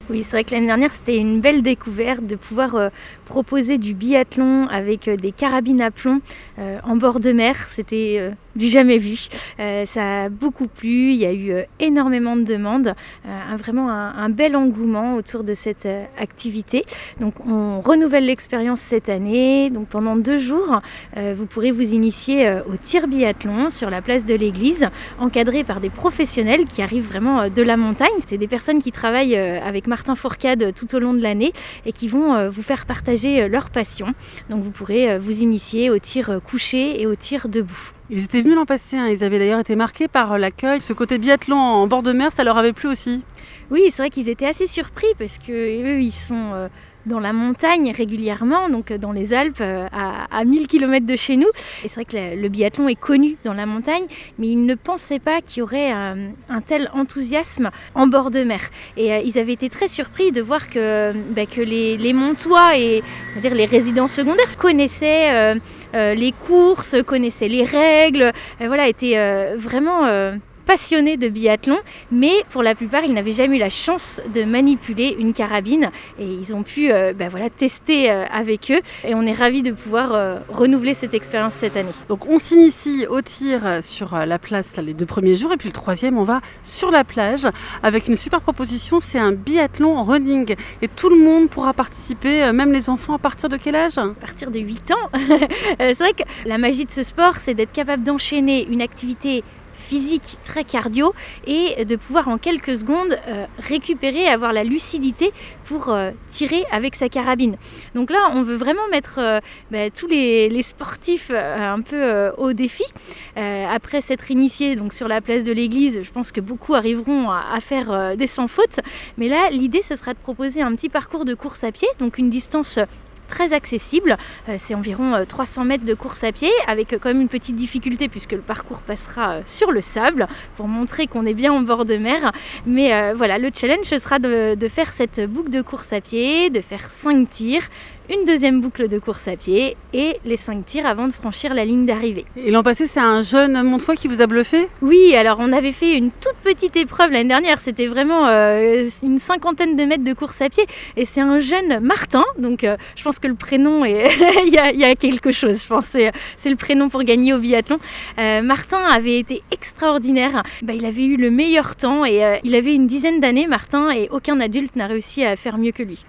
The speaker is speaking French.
Oui, c'est vrai que l'année dernière, c'était une belle découverte de pouvoir proposer du biathlon avec des carabines à plomb en bord de mer. C'était du jamais vu. Ça a beaucoup plu, il y a eu énormément de demandes, vraiment un bel engouement autour de cette activité. Donc on renouvelle l'expérience cette année. Donc pendant 2 jours, vous pourrez vous initier au tir biathlon sur la place de l'église, encadré par des professionnels qui arrivent vraiment de la montagne. C'est des personnes qui travaillent avec Martin Fourcade tout au long de l'année et qui vont vous faire partager leur passion. Donc vous pourrez vous initier au tir couché et au tir debout. Ils étaient venus l'an passé, ils avaient d'ailleurs été marqués par l'accueil. Ce côté biathlon en bord de mer, ça leur avait plu aussi. Oui, c'est vrai qu'ils étaient assez surpris parce qu'eux, ils sont dans la montagne régulièrement, donc dans les Alpes, à 1000 km de chez nous. Et c'est vrai que le biathlon est connu dans la montagne, mais ils ne pensaient pas qu'il y aurait un tel enthousiasme en bord de mer. Et ils avaient été très surpris de voir que les Montois et on va dire, les résidents secondaires connaissaient les courses, connaissaient les règles, étaient vraiment passionnés de biathlon, mais pour la plupart, ils n'avaient jamais eu la chance de manipuler une carabine et ils ont pu tester avec eux et on est ravis de pouvoir renouveler cette expérience cette année. Donc on s'initie au tir sur la place les 2 premiers jours et puis le 3e, on va sur la plage avec une super proposition, c'est un biathlon en running et tout le monde pourra participer, même les enfants. À partir de quel âge? À partir de 8 ans. C'est vrai que la magie de ce sport, c'est d'être capable d'enchaîner une activité physique très cardio et de pouvoir en quelques secondes récupérer, avoir la lucidité pour tirer avec sa carabine. Donc là, on veut vraiment mettre tous les sportifs un peu au défi. Après s'être initiés donc, sur la place de l'église, je pense que beaucoup arriveront à faire des sans faute. Mais là, l'idée, ce sera de proposer un petit parcours de course à pied, donc une distance très accessible, c'est environ 300 mètres de course à pied avec quand même une petite difficulté puisque le parcours passera sur le sable pour montrer qu'on est bien en bord de mer, mais le challenge ce sera de faire cette boucle de course à pied, de faire 5 tirs, une deuxième boucle de course à pied et les 5 tirs avant de franchir la ligne d'arrivée. Et l'an passé, c'est un jeune Montois qui vous a bluffé? Oui, alors on avait fait une toute petite épreuve l'année dernière, c'était vraiment une 50aine de mètres de course à pied et c'est un jeune Martin, donc je pense que le prénom, il y a quelque chose, je pense c'est le prénom pour gagner au biathlon. Martin avait été extraordinaire, il avait eu le meilleur temps et il avait une 10aine d'années Martin et aucun adulte n'a réussi à faire mieux que lui.